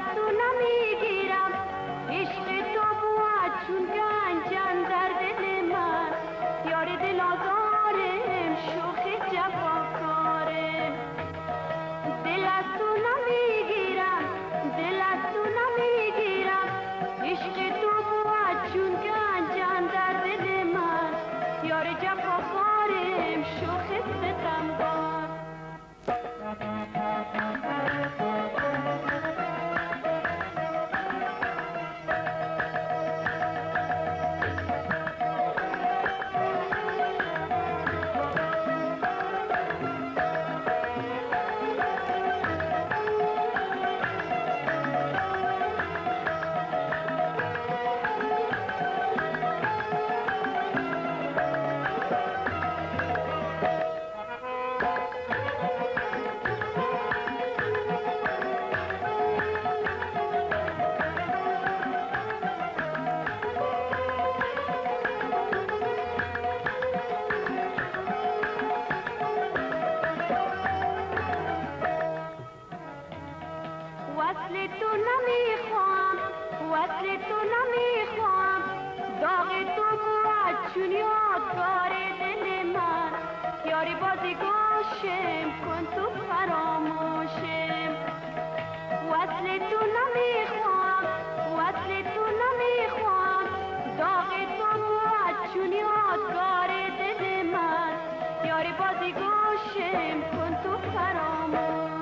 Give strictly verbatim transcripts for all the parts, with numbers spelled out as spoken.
از تو نمیگیرم عشق تو بود چون گنجم در دل من یار دل آزارم شوخ جفاکارم دل از تو نمیگیرم دل از تو نمیگیرم عشق تو بود چون گنجم در دل من یار جفاکارم شوخ ستمگار وصل تو نمیخوام وصل تو نمیخوام داغ تو بود چون یادگار دل من یاری بازی گوشم کن تو فراموشم وصل تو نمیخوام وصل تو نمیخوام داغ تو بود چون یادگار دل من یاری بازی گوشم کن تو فراموش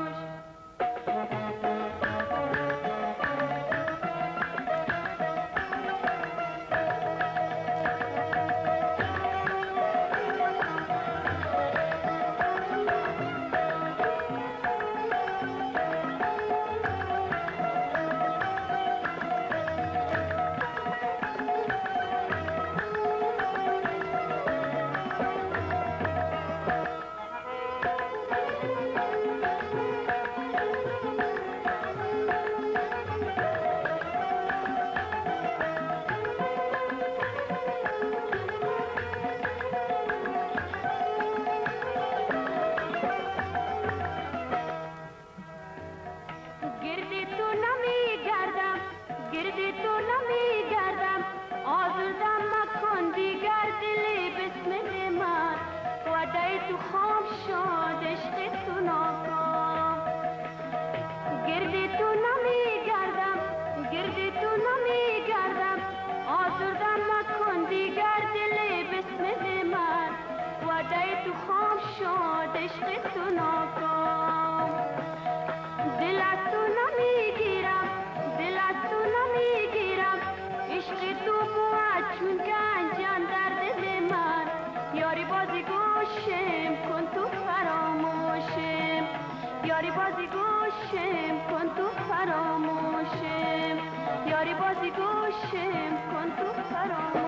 گردی تو نمیگردم آزردم مکن دیگر دلی بسمت من وعده تو خام شد عشق تو ناکام گردی تو نمیگردم گردی تو نمیگردم آزردم مکن دیگر دلی بسمت من وعده تو خام شد عشق تو ناکام دل از تو نمیگیرم دل از تو نمیگیرم عشق تو بود چون گنجم در دل من یاری بازی گوشم کن تو فراموشم یاری بازی گوشم کن تو فراموشم یاری بازی گوشم کن تو فراموشم